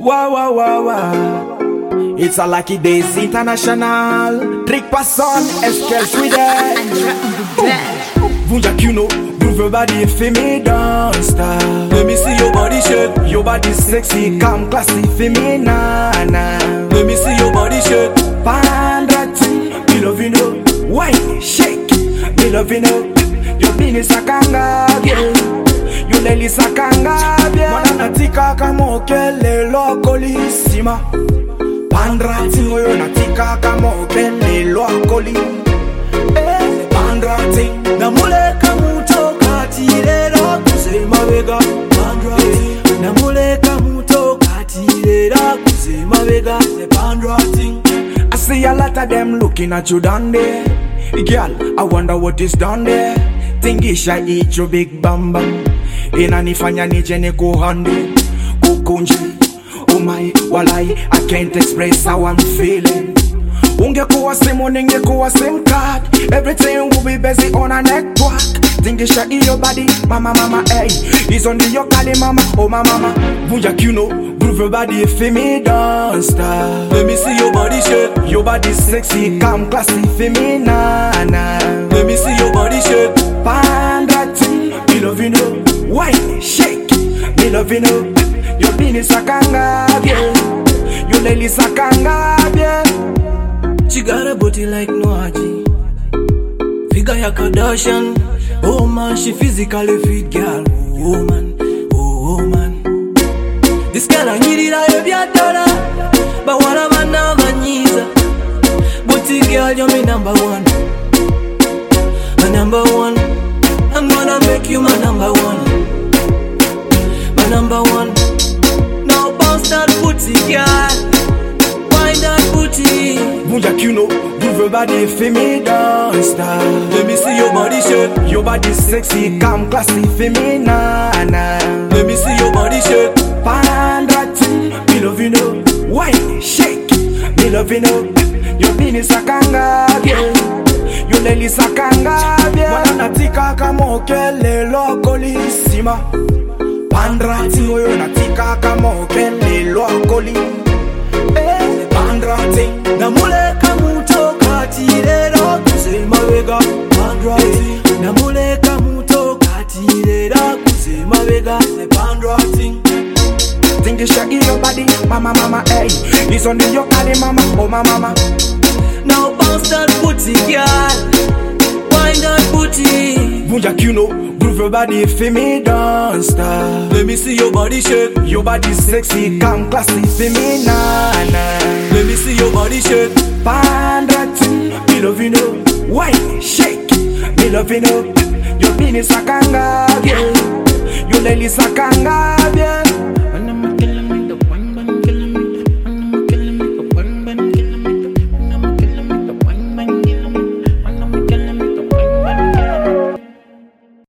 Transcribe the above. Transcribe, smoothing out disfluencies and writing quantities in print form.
Wow, wow, wow, wow. It's a lucky days international. Trick person, escale Sweden. Vunja Kuno, move your body for me, don't stop. Let me see your body shake. Your body sexy, come classy for me, nah, nah. Let me see your body shake. Pandati, me love you know. Wine, shake, me love you know. Your penis a kanga, girl. You leli sakanga, bien. Mana natika kama okele lokolissima. Pandrati moyo natika kama okele lokoli. Pandrati namule kamuto katire lo kusema vega. Pandrati namule kamuto katire lo kusema vega. Pandrati. I see a lot of them looking at you down there. Girl, I wonder what is down there. Tingisha eat your big bam bam. Inanifanya nije nikuhande kukunji. Oh my, walai, I can't express how I'm feeling. Ungekuwa simu ningekuwa SIM card. Everything will be busy on a network. Tingisha your body, mama, mama, hey. It's only your kali, mama, oh my mama. Vunja Kuno, groove your body for me, don't stop. Let me see your body shake. Your body sexy, come classy for me, nah, nah. Let me see your body shake. Pandati, me love you know. Wine, shake, me love you know. Your penis a kanga, yeah. You leli sakanga, yeah. She got a booty like Noaji. Figure ya Kardashian. Oh man, she physically fit girl. Oh man, oh man. This girl I need it, I have your dollar. But one of my number needs. Booty girl, you're my number one. My number one. I'm gonna make you my number one. My number one. Now bounce that booty, girl. Wind that booty. Vunja Kuno, move your body for me, don't stop. Let me see your body shake. Your body sexy, come classy for me, nah, nah. Let me see your body shake. Pandati, me love you know. Wine, shake, me love you know. Your penis a kanga, girl. You leli sakanga, bien. Mana natika kama okele lokolissima. Pandrati moyo natika kama okele lokoli. Pandrati namule kamuto katire lo kusema vega. Pandrati namule kamuto katire lo kusema vega. Pandrati Tingisha your body, mama, mama, hey. It's only your kali, mama, oh my mama. Now bounce that booty, girl. Wind that booty. Vunja Kuno, groove your body for me, don't stop. Let me see your body shake. Your body sexy, come classy for me, nah, nah. Let me see your body shake. Pandati, me love you know. Wine, shake, me love you know. Your penis a kanga, girl. You leli sakanga, bien.